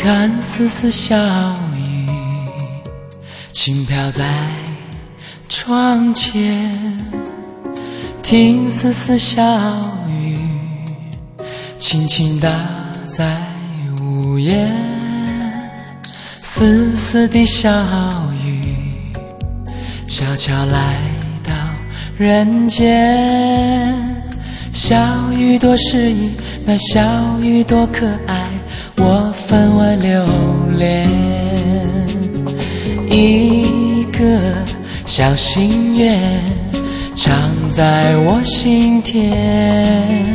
看丝丝小雨轻飘在窗前，听丝丝小雨轻轻打在屋檐，丝丝的小雨悄悄来到人间。小雨多诗意，那小雨多可爱，我分外留恋。一个小心愿常在我心田，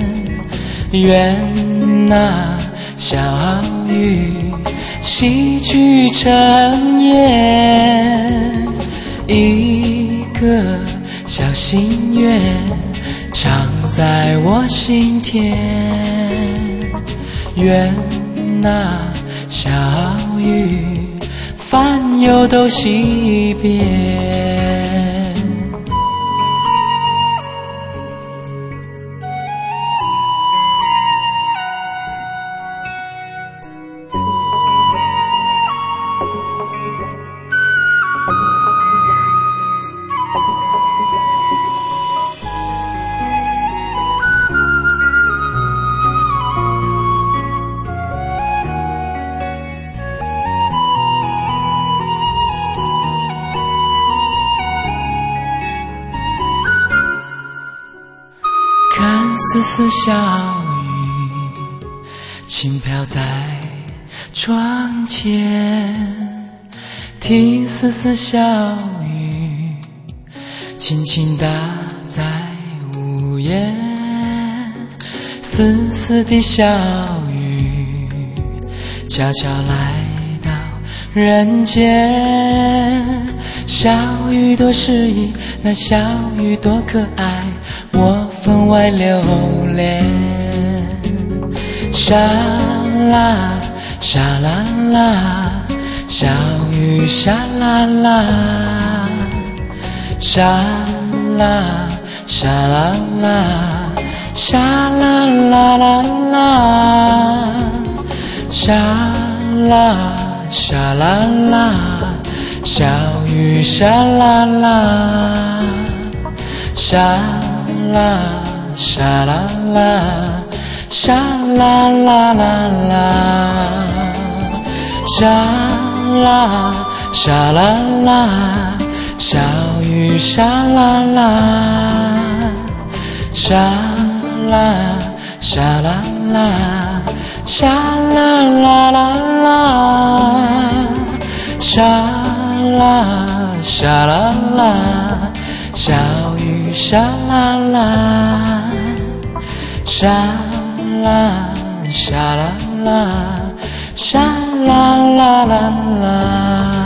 愿那小雨洗去尘烟。一个小心愿常在我心田，愿那小雨烦忧都洗遍。看丝丝小雨轻飘在窗前，听丝丝小雨轻轻打在屋檐，丝丝的小雨悄悄来到人间。小雨多诗意，那小雨多可爱，我分外留恋。沙啦沙啦啦，小雨沙啦啦，沙啦沙啦啦，沙啦啦啦啦，沙啦沙啦啦，小雨沙啦啦，沙啦沙啦啦，沙啦啦啦啦，沙啦沙啦啦，小雨沙啦啦，沙啦沙啦啦，沙啦啦啦啦，沙啦沙啦啦，小雨沙啦啦，沙啦沙啦啦，沙啦啦啦啦。